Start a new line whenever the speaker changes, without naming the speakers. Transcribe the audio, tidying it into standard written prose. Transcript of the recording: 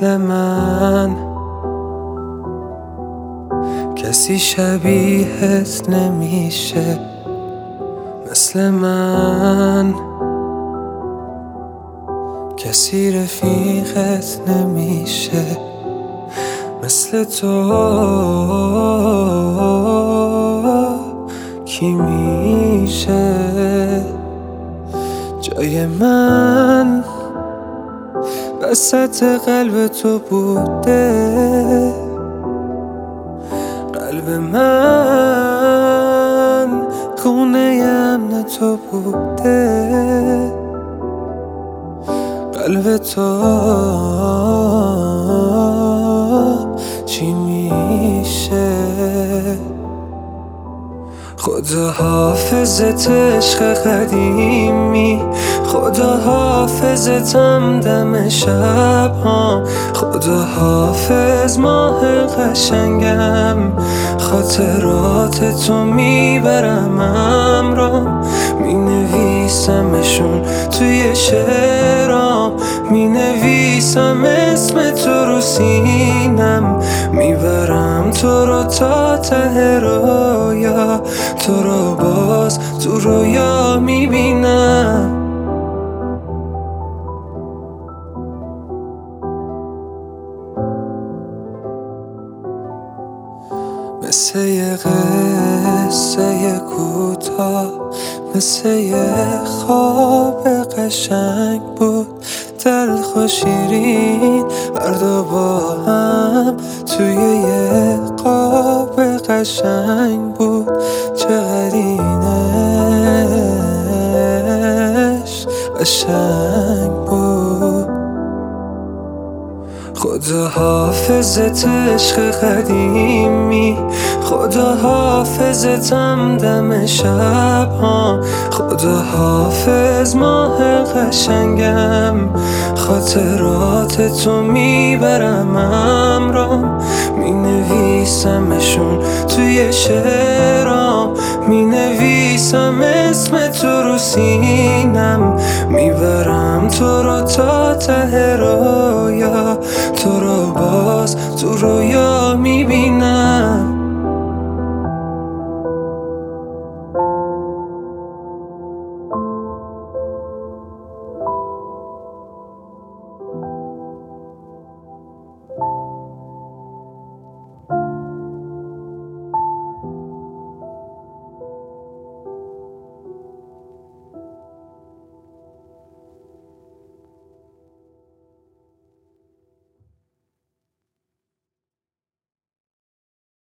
مثل من کسی شبیهت نمیشه، مثل من کسی رفیقت نمیشه، مثل تو کی میشه؟ جای من وسط قلب تو بوده، قلب من خونه امن تو بوده، قلب تو چی میشه؟ خدا حافظت عشق قدیمی، خدا حافظتم دم شب ها، خدا حافظ ماه قشنگم، خاطرات تو میبرم همرام، می نویسمشون توی شعرام، می نویسم اسم تو رو سینم، میبرم تو رو تا ته رویا، تو رو باز تو رویا میبینم. مثل یه قصه کوتاه، مثل یه خواب قشنگ بود، تلخ و شیرین هر دو با هم توی یه قاب قشنگ بود، چقدر اینش قشنگ بود. خدا حافظت عشق قدیمی، خدا حافظتم دم شب ها، خدا حافظ ماه قشنگم، خاطرات تو میبرم همرام، می نویسمشون توی شعرام، می نویسم اسم تو رو سینم، میبرم تو رو تا ته رویا، تو رو باز تو رویا میبینم.